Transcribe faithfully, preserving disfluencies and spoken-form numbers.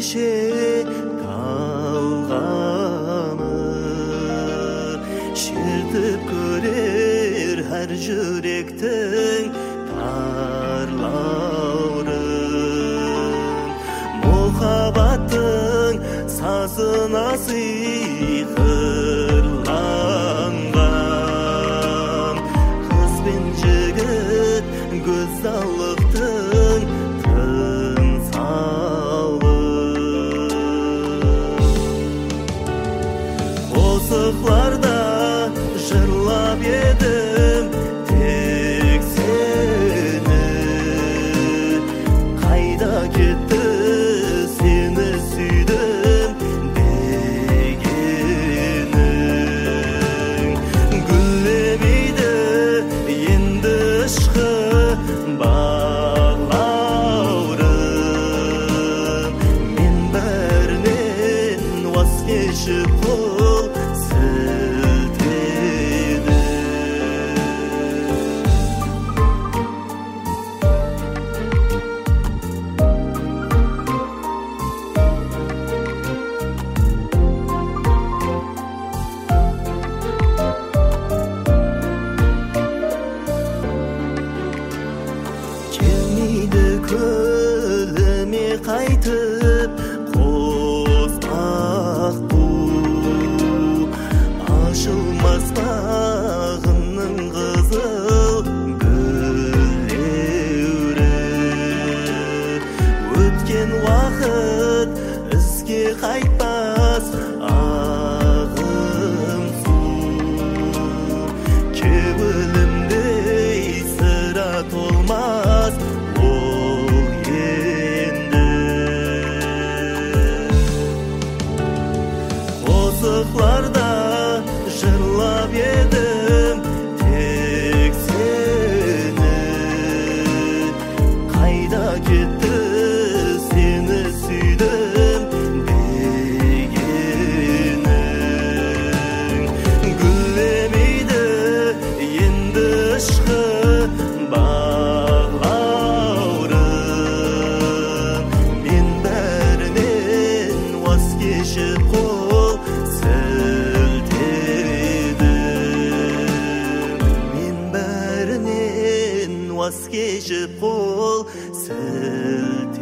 кеше қалғаны шертіп көрер әр жүректің тарлаурын мұхаббаттың сазына сиқырланған қыз бен жігіт көзалықтың қосықларда жырлап едім тек сені қайда кетті сені сүйдім дегенің гүлдемейді енді ішқы бағлаурым мен бәрінен уаз кешіп қол келмейді көліме қайтып қос аққу ашылмас бағымның қызыл гүлдеурі өткен уақыт ізге қайтпас ағым су кеуілімдей сыра толмас ол енді қосықларда жырлап едім тек сені қайда кетті сені сүйдім дегенің гүлдемейді енді ішқы бағлаурым мен бәрінен уаз кешіп қол уаз кешіп қол сілтедім